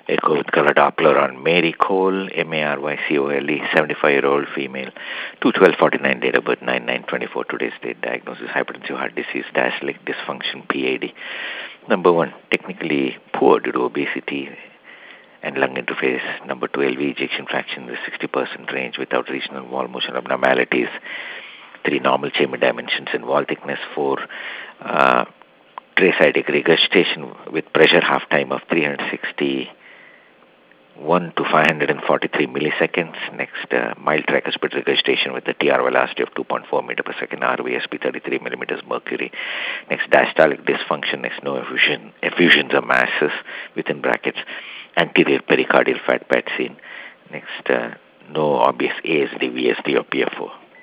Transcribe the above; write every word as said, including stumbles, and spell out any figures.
Echo with color Doppler on Mary Cole, M A R Y C O L E, seventy-five-year-old female, two twelve forty-nine, date of birth nine nine twenty-four, today's date, diagnosis hypertensive heart disease, diastolic dysfunction, P A D. Number one, technically poor due to obesity and lung interface. Number two, L V ejection fraction in the sixty percent range without regional wall motion abnormalities. Three, normal chamber dimensions and wall thickness. Four, uh, trace acidic regurgitation with pressure half time of three hundred sixty-one to five hundred forty-three milliseconds. Next, uh, mild tricuspid regurgitation with the T R velocity of two point four meter per second, R V S P thirty-three millimeters mercury. Next, diastolic dysfunction. Next, no effusion, effusions or masses within brackets. Anterior pericardial fat pad seen. Next, uh, no obvious A S D, V S D or P F O.